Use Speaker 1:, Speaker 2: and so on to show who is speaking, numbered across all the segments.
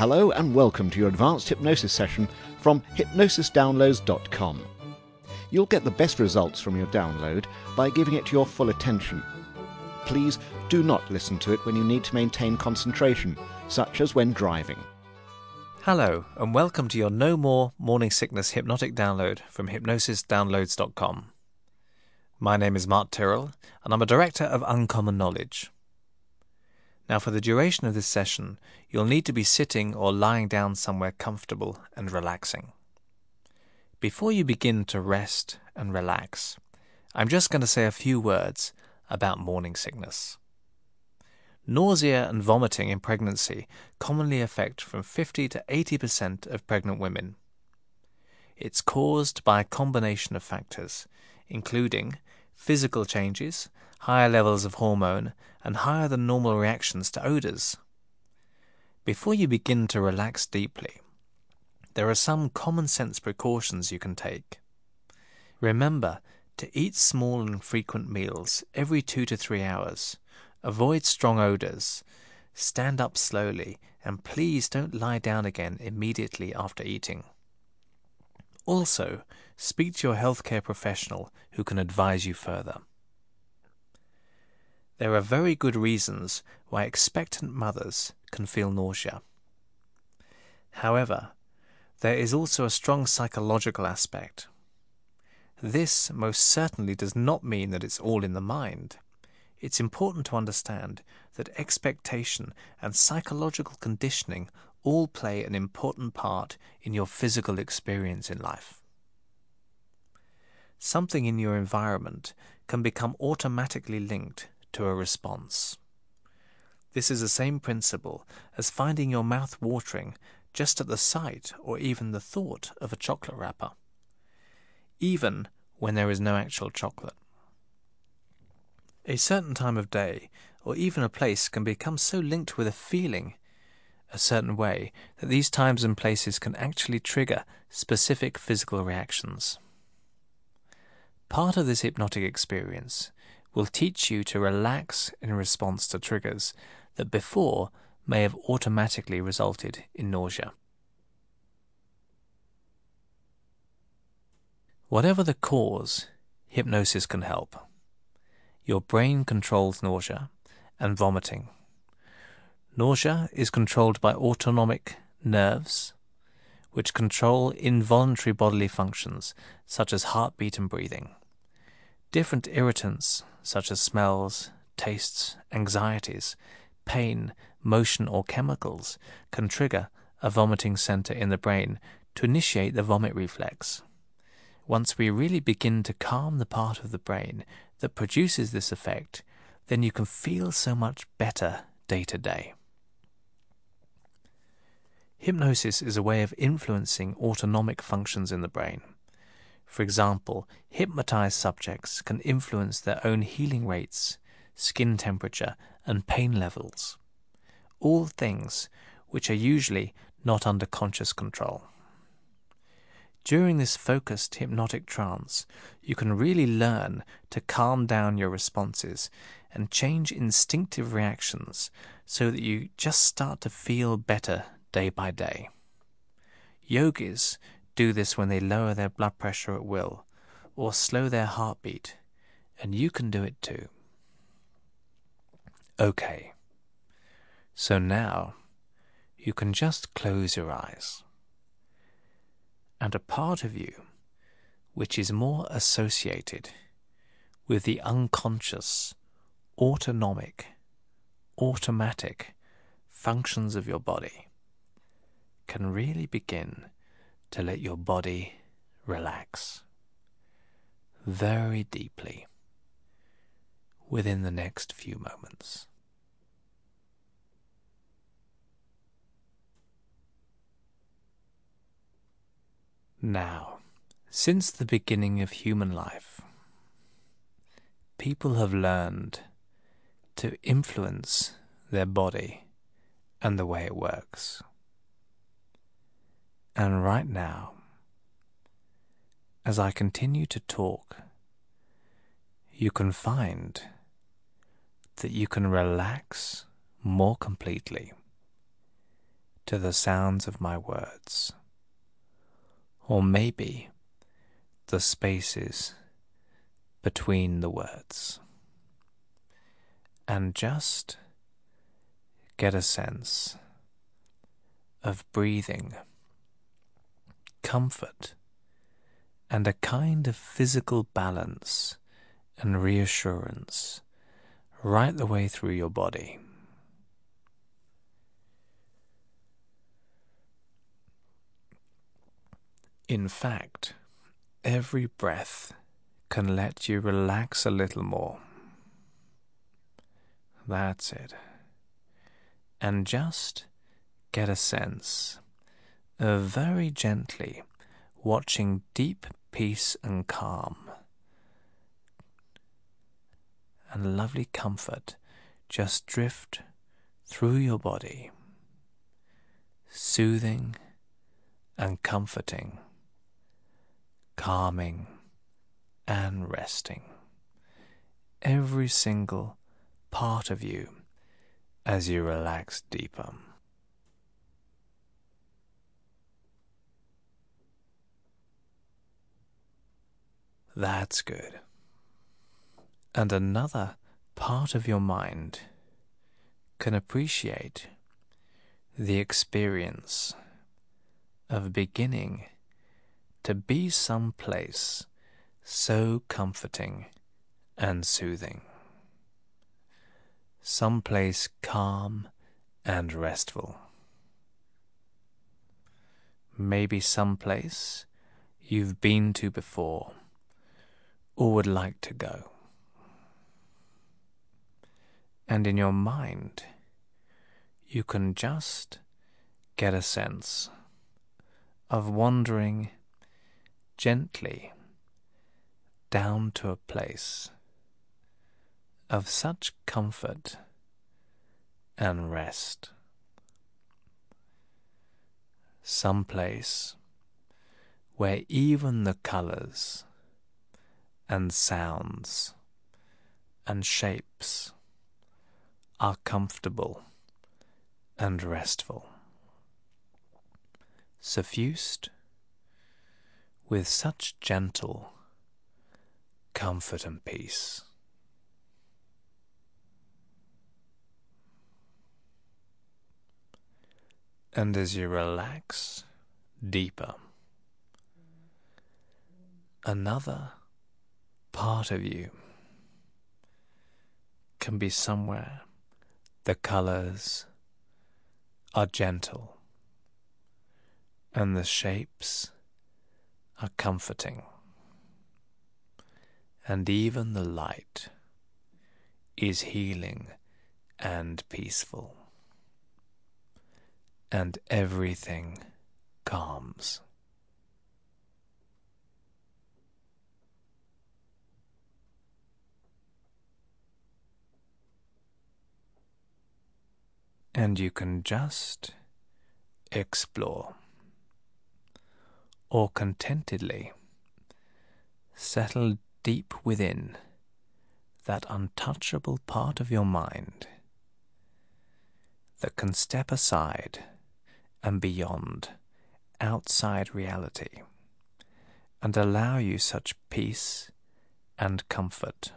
Speaker 1: Hello and welcome to your advanced hypnosis session from hypnosisdownloads.com. You'll get the best results from your download by giving it your full attention. Please do not listen to it when you need to maintain concentration, such as when driving.
Speaker 2: Hello and welcome to your No More Morning Sickness hypnotic download from hypnosisdownloads.com. My name is Mark Tyrrell and I'm a director of Uncommon Knowledge. Now for the duration of this session, you'll need to be sitting or lying down somewhere comfortable and relaxing. Before you begin to rest and relax, I'm just going to say a few words about morning sickness. Nausea and vomiting in pregnancy commonly affect from 50 to 80% of pregnant women. It's caused by a combination of factors, including physical changes, higher levels of hormone, and higher than normal reactions to odours. Before you begin to relax deeply, there are some common sense precautions you can take. Remember to eat small and frequent meals every 2 to 3 hours. Avoid strong odours. Stand up slowly, and please don't lie down again immediately after eating. Also, speak to your healthcare professional who can advise you further. There are very good reasons why expectant mothers can feel nausea. However, there is also a strong psychological aspect. This most certainly does not mean that it's all in the mind. It's important to understand that expectation and psychological conditioning all play an important part in your physical experience in life. Something in your environment can become automatically linked to a response. This is the same principle as finding your mouth watering just at the sight or even the thought of a chocolate wrapper, even when there is no actual chocolate. A certain time of day or even a place can become so linked with a feeling a certain way that these times and places can actually trigger specific physical reactions. Part of this hypnotic experience will teach you to relax in response to triggers that before may have automatically resulted in nausea. Whatever the cause, hypnosis can help. Your brain controls nausea and vomiting. Nausea is controlled by autonomic nerves, which control involuntary bodily functions such as heartbeat and breathing. Different irritants such as smells, tastes, anxieties, pain, motion or chemicals can trigger a vomiting center in the brain to initiate the vomit reflex. Once we really begin to calm the part of the brain that produces this effect, then you can feel so much better day to day. Hypnosis is a way of influencing autonomic functions in the brain. For example, hypnotized subjects can influence their own healing rates, skin temperature, and pain levels, all things which are usually not under conscious control. During this focused hypnotic trance, you can really learn to calm down your responses and change instinctive reactions so that you just start to feel better day by day. Yogis do this when they lower their blood pressure at will or slow their heartbeat, and you can do it too. Okay, so now you can just close your eyes. And a part of you which is more associated with the unconscious, autonomic, automatic functions of your body can really begin to let your body relax very deeply within the next few moments. Now, since the beginning of human life, people have learned to influence their body and the way it works. And right now, as I continue to talk, you can find that you can relax more completely to the sounds of my words, or maybe the spaces between the words, and just get a sense of breathing, comfort, and a kind of physical balance and reassurance right the way through your body. In fact, every breath can let you relax a little more. That's it. And just get a sense of very gently watching deep peace and calm and lovely comfort just drift through your body, soothing and comforting, calming and resting every single part of you as you relax deeper. That's good. And another part of your mind can appreciate the experience of beginning to be someplace so comforting and soothing, someplace calm and restful. Maybe someplace you've been to before or would like to go. And in your mind, you can just get a sense of wandering gently down to a place of such comfort and rest. Some place where even the colors and sounds and shapes are comfortable and restful, suffused with such gentle comfort and peace. And as you relax deeper, another part of you can be somewhere the colors are gentle and the shapes are comforting, and even the light is healing and peaceful, and everything calms. And you can just explore or contentedly settle deep within that untouchable part of your mind that can step aside and beyond outside reality and allow you such peace and comfort.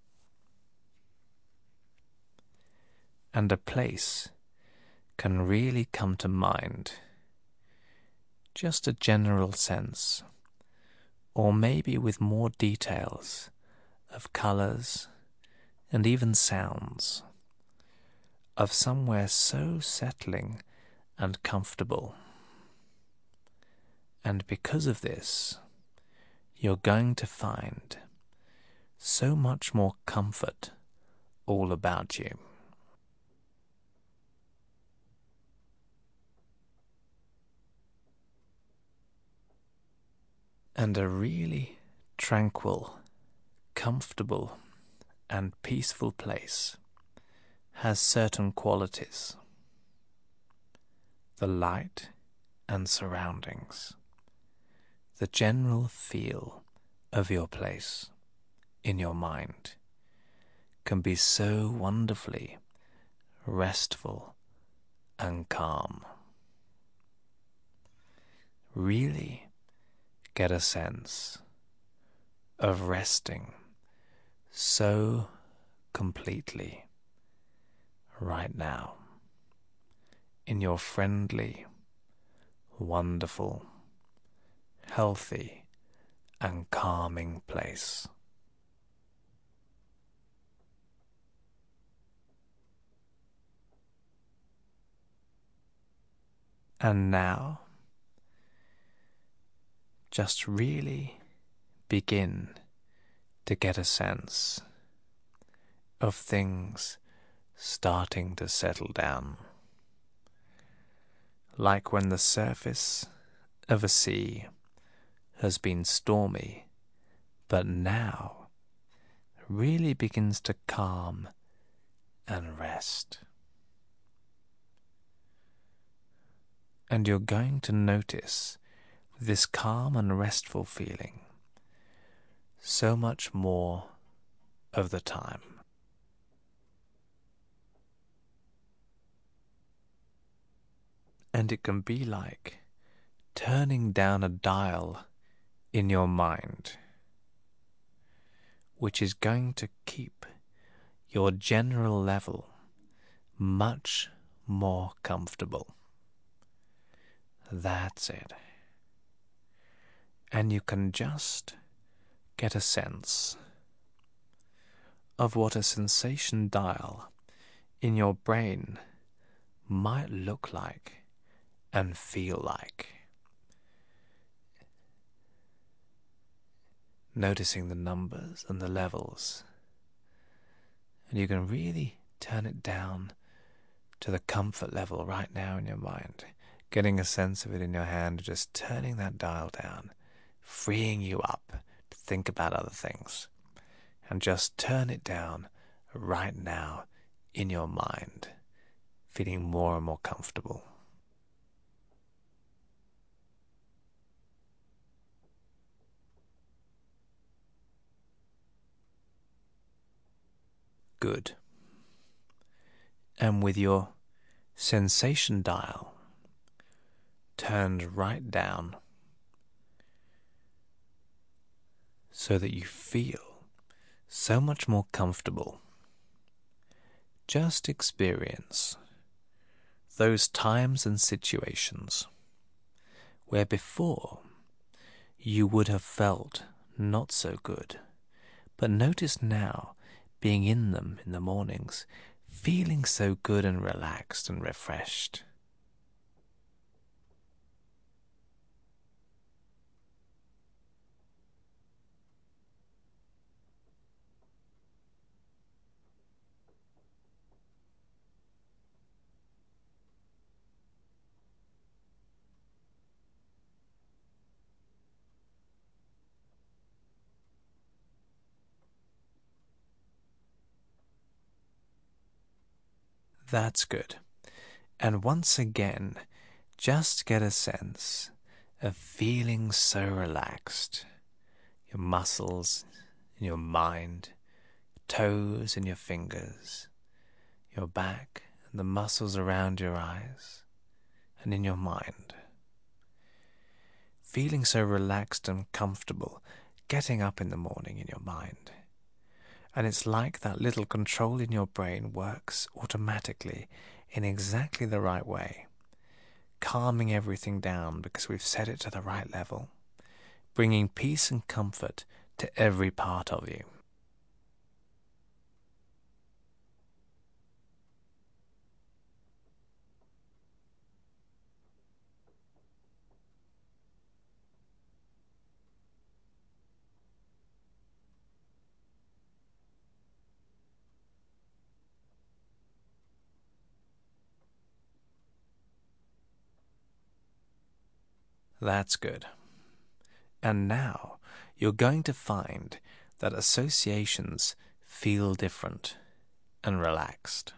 Speaker 2: And a place can really come to mind, just a general sense, or maybe with more details of colours and even sounds, of somewhere so settling and comfortable. And because of this, you're going to find so much more comfort all about you. And a really tranquil, comfortable, and peaceful place has certain qualities. The light and surroundings, the general feel of your place in your mind can be so wonderfully restful and calm. really get a sense of resting so completely right now in your friendly, wonderful, healthy, and calming place. And now, just really begin to get a sense of things starting to settle down. Like when the surface of a sea has been stormy, but now really begins to calm and rest. And you're going to notice this calm and restful feeling so much more of the time. And it can be like turning down a dial in your mind, which is going to keep your general level much more comfortable. That's it. And you can just get a sense of what a sensation dial in your brain might look like and feel like. Noticing the numbers and the levels. And you can really turn it down to the comfort level right now in your mind. Getting a sense of it in your hand, just turning that dial down, freeing you up to think about other things. And just turn it down right now in your mind, feeling more and more comfortable. Good. And with your sensation dial turned right down so that you feel so much more comfortable, just experience those times and situations where before you would have felt not so good, but notice now being in them in the mornings, feeling so good and relaxed and refreshed. That's good. And once again, just get a sense of feeling so relaxed. Your muscles in your mind, toes in your fingers, your back and the muscles around your eyes and in your mind. Feeling so relaxed and comfortable, getting up in the morning in your mind. And it's like that little control in your brain works automatically in exactly the right way, calming everything down because we've set it to the right level, bringing peace and comfort to every part of you. That's good. And now you're going to find that associations feel different and relaxed.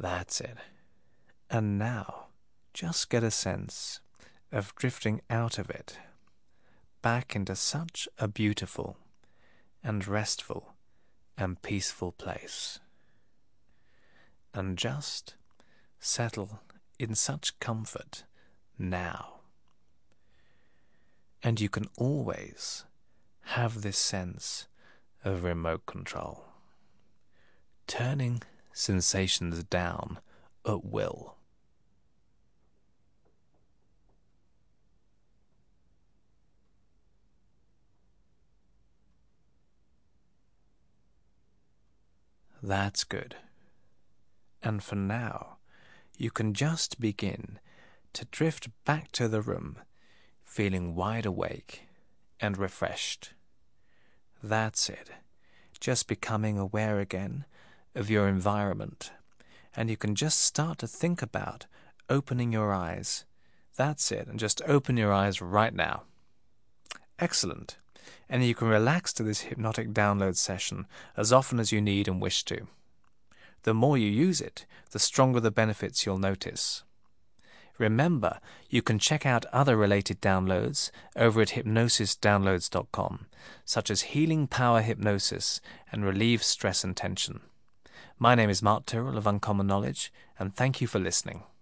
Speaker 2: That's it. And now, just get a sense of drifting out of it, back into such a beautiful and restful and peaceful place. And just settle in such comfort now. And you can always have this sense of remote control, turning sensations down at will. That's good. And for now, you can just begin to drift back to the room, feeling wide awake and refreshed. That's it. Just becoming aware again of your environment. And you can just start to think about opening your eyes. That's it. And just open your eyes right now. Excellent. And you can relax to this hypnotic download session as often as you need and wish to. The more you use it, the stronger the benefits you'll notice. Remember, you can check out other related downloads over at hypnosisdownloads.com, such as Healing Power Hypnosis and Relieve Stress and Tension. My name is Mark Tyrrell of Uncommon Knowledge, and thank you for listening.